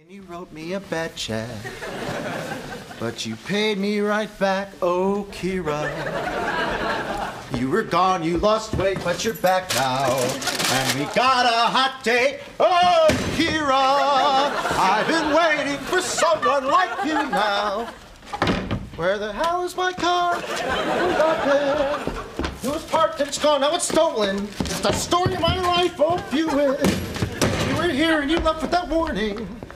And you wrote me a bad check, but you paid me right back, oh Kira. You were gone, you lost weight, but you're back now, and we got a hot date, oh Kira. I've been waiting for someone like you now. Where the hell is my car? Who got there? It was parked and it's gone, now it's stolen. It's the story of my life, oh Buick. You were here and you left without warning.